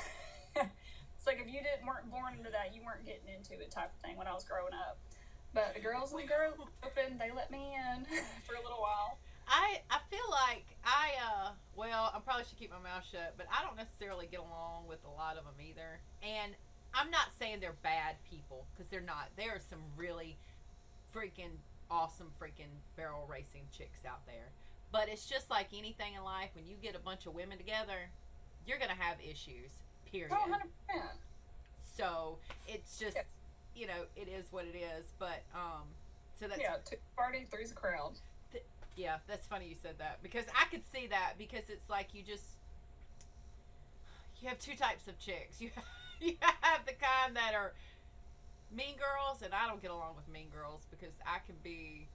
It's like if you didn't weren't born into that, you weren't getting into it type of thing when I was growing up. But the girls in the girl open, they let me in for a little while. I I feel like I uh well I probably should keep my mouth shut, but I don't necessarily get along with a lot of them either. And I'm not saying they're bad people, because they're not. There are some really freaking awesome freaking barrel racing chicks out there. But it's just like anything in life. When you get a bunch of women together, you're gonna have issues. Period. Oh, one hundred percent. So it's just Yes. you know it is what it is. But um so that's Yeah, two party, three's a crowd. Yeah, that's funny you said that, because I could see that, because it's like you just you have two types of chicks. You you have the kind that are mean girls, and I don't get along with mean girls because I can be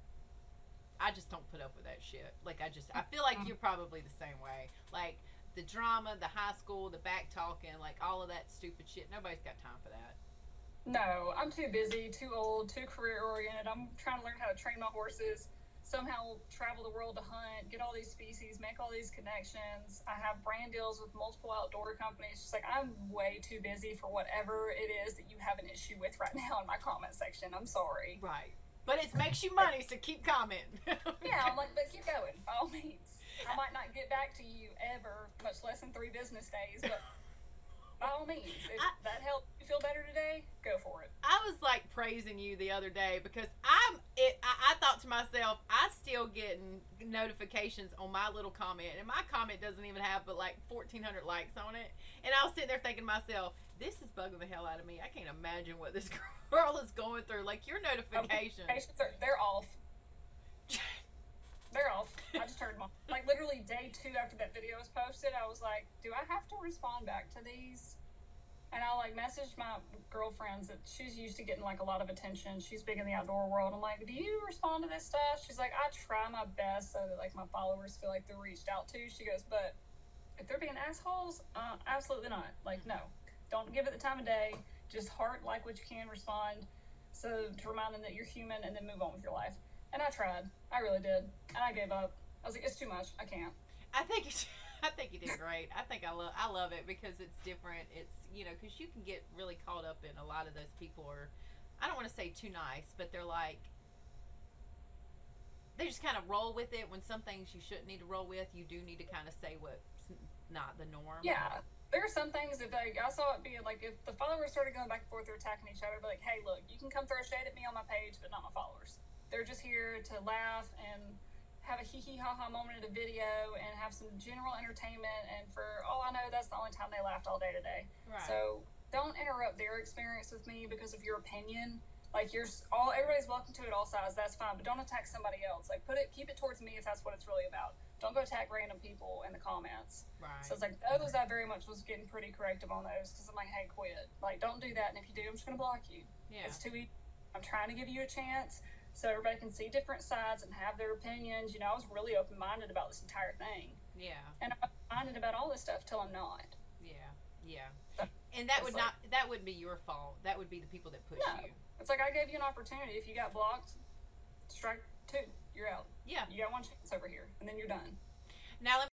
I just don't put up with that shit. Like I just I feel like you're probably the same way. Like the drama, the high school, the back talking, like all of that stupid shit. Nobody's got time for that. No, I'm too busy, too old, too career oriented. I'm trying to learn how to train my horses, somehow travel the world to hunt, get all these species, make all these connections. I have brand deals with multiple outdoor companies. Just like I'm way too busy for whatever it is that you have an issue with right now in my comment section. I'm sorry. Right. But it makes you money, so keep commenting. Yeah, I'm like, but keep going, by all means. I might not get back to you ever, much less in three business days, but by all means, if I- that helps you feel better today, go for it. I was like praising you the other day because I'm it. I, I thought to myself, I still getting notifications on my little comment, and my comment doesn't even have but like fourteen hundred likes on it. And I was sitting there thinking to myself, this is bugging the hell out of me. I can't imagine what this girl is going through. Like your notifications. Notifications are, they're off. They're off. I just turned them off. Like literally day two after that video was posted, I was like, do I have to respond back to these? And I like messaged my girlfriends that she's used to getting like a lot of attention. She's big in the outdoor world. I'm like, do you respond to this stuff? She's like, I try my best so that like my followers feel like they're reached out to. She goes, but if they're being assholes, uh, absolutely not. Like, no, don't give it the time of day. Just heart like what you can, respond. So to remind them that you're human, and then move on with your life. And I tried. I really did. And I gave up. I was like, it's too much. I can't. I think you, I think you did great. I think I love I love it because it's different. It's you know because you can get really caught up in a lot of those people are, I don't want to say too nice, but they're like they just kind of roll with it. When some things you shouldn't need to roll with, you do need to kind of say what's not the norm. Yeah. There are some things that like I saw it being like if the followers started going back and forth, they're attacking each other. But like, hey, look, you can come throw shade at me on my page, but not my followers. They're just here to laugh and have a hee hee ha ha moment in a video and have some general entertainment. And for all I know, that's the only time they laughed all day today. Right. So don't interrupt their experience with me because of your opinion. Like you're all everybody's welcome to it, all sides. That's fine, but don't attack somebody else. Like put it, keep it towards me if that's what it's really about. Don't go attack random people in the comments. Right. So it's like those I very much was getting pretty corrective on those because I'm like, hey, quit. Like don't do that. And if you do, I'm just gonna block you. Yeah. It's too easy. I'm trying to give you a chance so everybody can see different sides and have their opinions. You know, I was really open minded about this entire thing, Yeah. and I'm minded about all this stuff till I'm not. Yeah. Yeah. And that It's would like- not that wouldn't be your fault. That would be the people that push No. you. It's like I gave you an opportunity. If you got blocked, strike two. You're out. Yeah. You got one chance over here, and then you're done. Now let